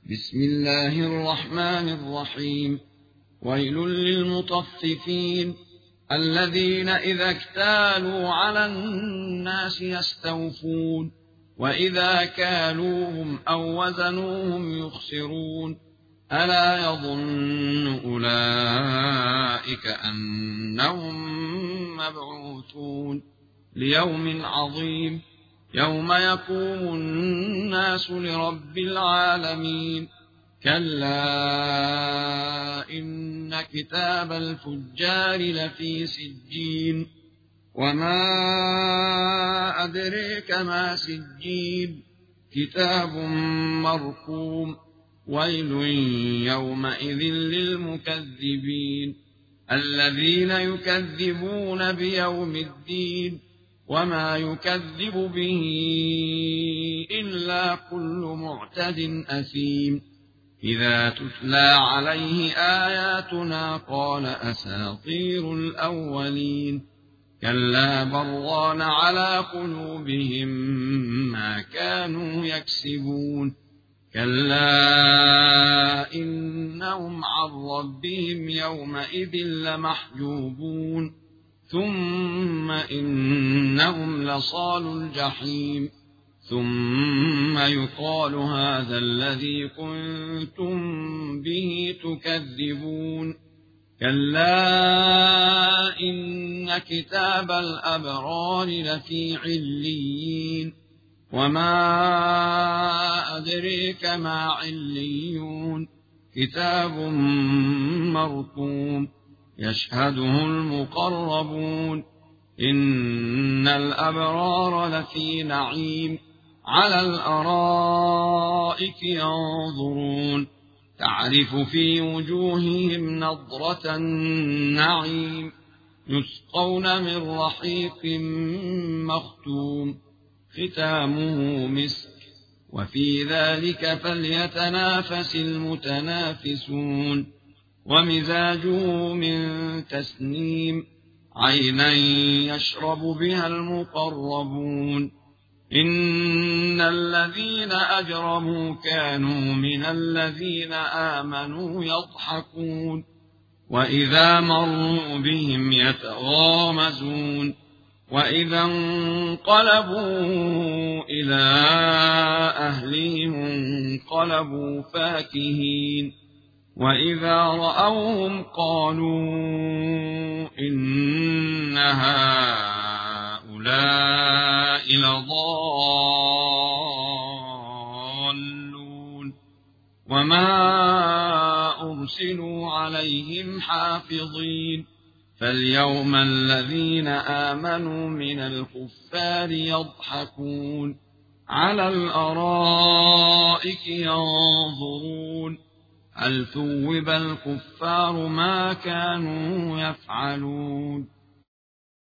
بسم الله الرحمن الرحيم. ويل للمطففين الذين إذا اكتالوا على الناس يستوفون وإذا كالوهم أو وزنوهم يخسرون ألا يظن أولئك أنهم مبعوثون ليوم عظيم يوم يقوم الناس لرب العالمين. كلا إن كتاب الفجار لفي سجين وما أدريك ما سجين كتاب مرقوم. ويل يومئذ للمكذبين الذين يكذبون بيوم الدين وما يكذب به إلا كل معتد أثيم إذا تتلى عليه آياتنا قال أساطير الأولين كلا بران على قلوبهم ما كانوا يكسبون كلا إنهم عن ربهم يومئذ لمحجوبون ثم إنهم لصالوا الجحيم ثم يقال هذا الذي كنتم به تكذبون. كلا إن كتاب الأبرار لفي عليين وما أدريك ما عليون كتاب مرقوم يشهده المقربون إن الأبرار لفي نعيم على الأرائك ينظرون تعرف في وجوههم نضرة النعيم يسقون من رحيق مختوم ختامه مسك وفي ذلك فليتنافس المتنافسون ومزاجه من تسنيم عينا يشرب بها المقربون إن الذين أجرموا كانوا من الذين آمنوا يضحكون وإذا مروا بهم يتغامزون وإذا انقلبوا إلى أهلهم انقلبوا فاكهين وإذا رأوهم قالوا إن هؤلاء لضالون وما أرسلوا عليهم حافظين فاليوم الذين آمنوا من الكفار يضحكون على الأرائك ينظرون هل ثوب الكفار ما كانوا يفعلون.